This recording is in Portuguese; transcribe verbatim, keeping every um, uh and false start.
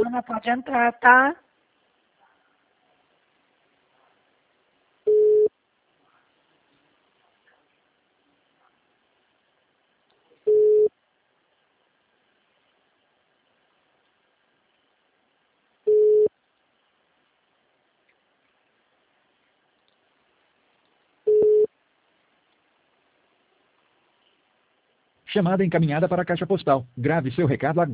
dona, pode entrar, tá? Chamada encaminhada para a caixa postal. Grave seu recado agora.